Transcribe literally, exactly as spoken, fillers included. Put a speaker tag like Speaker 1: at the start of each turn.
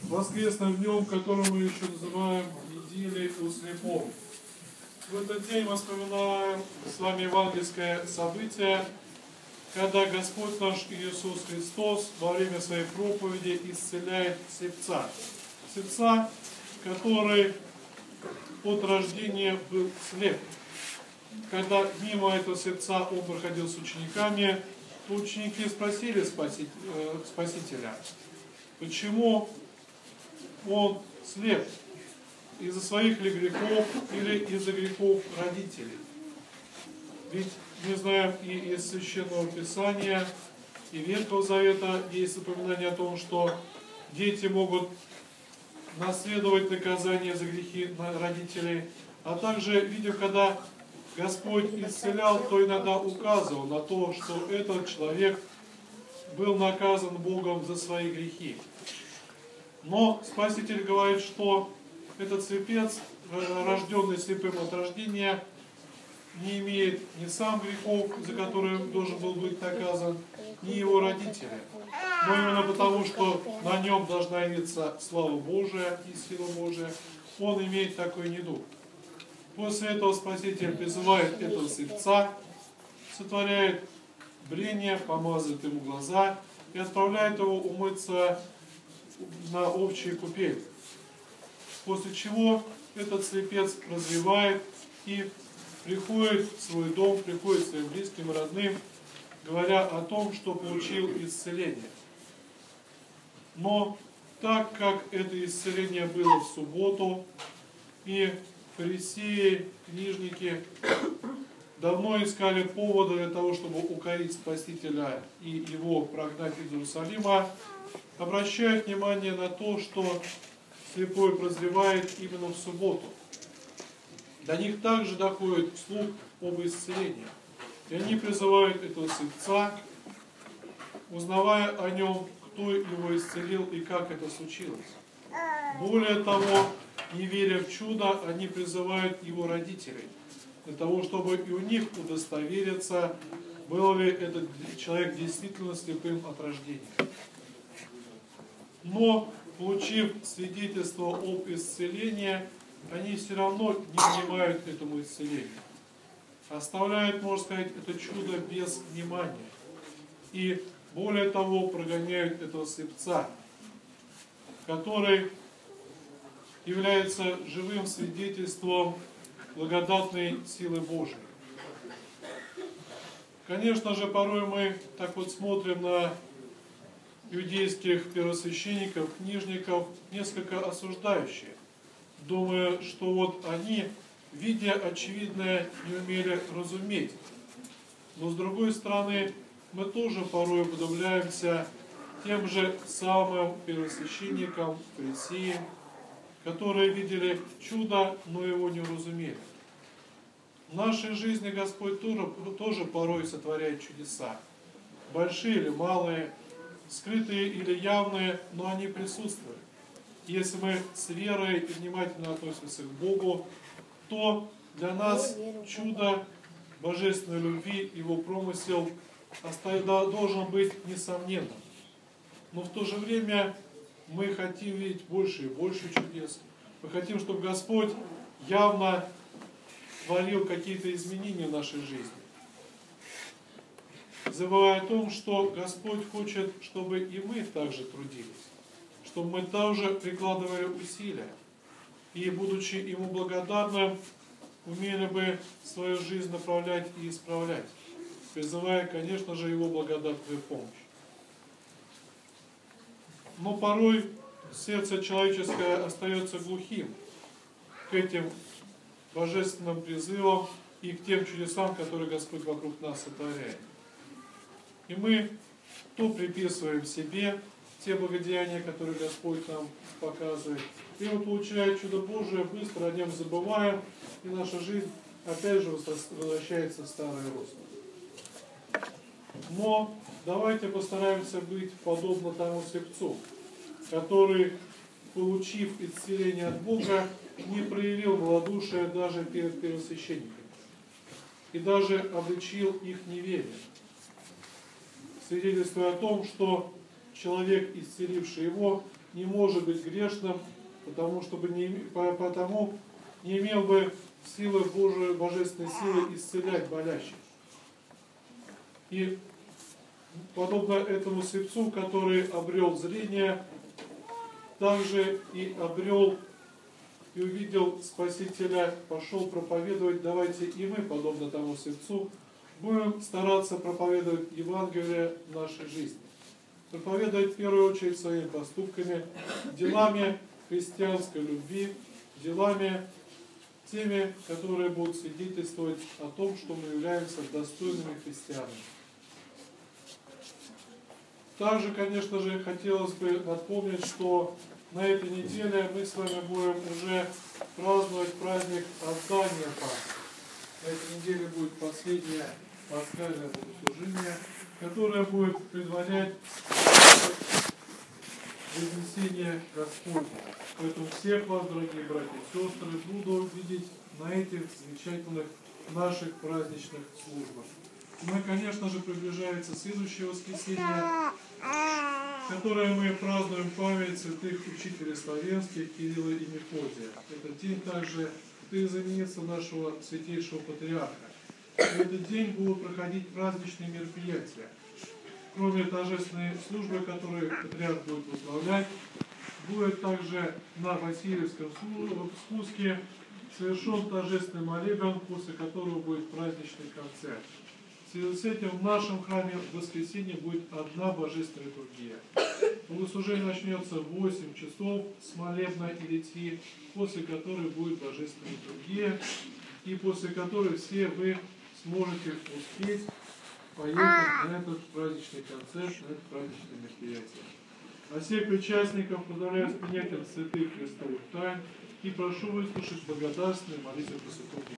Speaker 1: воскресным днем, который мы еще называем неделей у слепого. В этот день мы вспоминаем с вами евангельское событие, когда Господь наш Иисус Христос во время своей проповеди исцеляет слепца. Слепца, который от рождения был слеп. Когда мимо этого слепца он проходил с учениками, то ученики спросили Спасителя, почему он слеп? Из-за своих ли грехов или из-за грехов родителей? Ведь мы знаем и из Священного Писания, и Ветхого Завета есть упоминание о том, что дети могут наследовать наказание за грехи родителей. А также видим, когда Господь исцелял, то иногда указывал на то, что этот человек был наказан Богом за свои грехи. Но Спаситель говорит, что этот слепец, рожденный слепым от рождения, не имеет ни сам грехов, за которые должен был быть наказан, ни его родители. Но именно потому, что на нем должна явиться слава Божия и сила Божия, он имеет такой недуг. После этого Спаситель призывает этого слепца, сотворяет брение, помазывает ему глаза и отправляет его умыться на общий купель. После чего этот слепец развивает и приходит в свой дом, приходит к своим близким и родным, говоря о том, что получил исцеление. Но так как это исцеление было в субботу, и фарисеи, книжники давно искали повода для того, чтобы укорить Спасителя и его прогнать из Иерусалима, обращают внимание на то, что слепой прозревает именно в субботу. До них также доходит слух об исцелении. И они призывают этого слепца, узнавая о нем, кто его исцелил и как это случилось. Более того, не веря в чудо, они призывают его родителей, для того, чтобы и у них удостовериться, был ли этот человек действительно слепым от рождения. Но, получив свидетельство об исцелении, они все равно не внимают этому исцелению. Оставляют, можно сказать, это чудо без внимания. И более того, прогоняют этого слепца, который является живым свидетельством благодатной силы Божией. Конечно же, порой мы так вот смотрим на иудейских первосвященников, книжников, несколько осуждающие, думая, что вот они, видя очевидное, не умели разуметь. Но с другой стороны, мы тоже порой уподобляемся тем же самым первосвященникам, фарисеям, которые видели чудо, но его не разумели. В нашей жизни Господь тоже, тоже порой сотворяет чудеса. Большие или малые, скрытые или явные, но они присутствуют. Если мы с верой и внимательно относимся к Богу, то для нас чудо божественной любви, его промысел должен быть несомненным. Но в то же время мы хотим видеть больше и больше чудес. Мы хотим, чтобы Господь явно творил какие-то изменения в нашей жизни. Забывая о том, что Господь хочет, чтобы и мы также трудились, чтобы мы также прикладывали усилия. И, будучи Ему благодарным, умели бы свою жизнь направлять и исправлять, призывая, конечно же, Его благодатную помощь. Но порой сердце человеческое остается глухим к этим божественным призывам и к тем чудесам, которые Господь вокруг нас сотворяет. И мы то приписываем себе те благодеяния, которые Господь нам показывает, и мы, получая чудо Божие, быстро о нем забываем, и наша жизнь опять же возвращается в старое русло. Но давайте постараемся быть подобно тому слепцу, который, получив исцеление от Бога, не проявил малодушия даже перед первосвященниками и даже обличил их неверие, свидетельствуя о том, что человек, исцеливший его, не может быть грешным, потому, чтобы не, потому не имел бы силы Божией, божественной силы исцелять болящих. И подобно этому слепцу, который обрел зрение, также и обрел и увидел Спасителя, пошел проповедовать. Давайте и мы, подобно тому слепцу, будем стараться проповедовать Евангелие в нашей жизни. Проповедовать в первую очередь своими поступками, делами христианской любви, делами теми, которые будут свидетельствовать о том, что мы являемся достойными христианами. Также, конечно же, хотелось бы напомнить, что на этой неделе мы с вами будем уже праздновать праздник отдания Пасхи. На этой неделе будет последнее пасхальное богослужение, которое будет предварять вознесение Господне. Поэтому всех вас, дорогие братья и сестры, буду видеть на этих замечательных наших праздничных службах. Мы, конечно же, приближается следующее воскресенье, которое мы празднуем память святых учителей славянских Кирилла и Мефодия. Этот день также знаменится нашего святейшего патриарха. В этот день будут проходить праздничные мероприятия. Кроме торжественной службы, которую патриарх будет возглавлять, будет также на Васильевском спуске совершен торжественный молебен, после которого будет праздничный концерт. В связи с этим в нашем храме в воскресенье будет одна божественная литургия. Богослужение начнется в восемь часов с молебна и литви, после которой будет божественная литургия, и после которой все вы сможете успеть поехать на этот праздничный концерт, на это праздничное мероприятие. А всех причастников поздравляю с принятием святых Христовых тайн и прошу выслушать благодарственную молитву Пресвятого.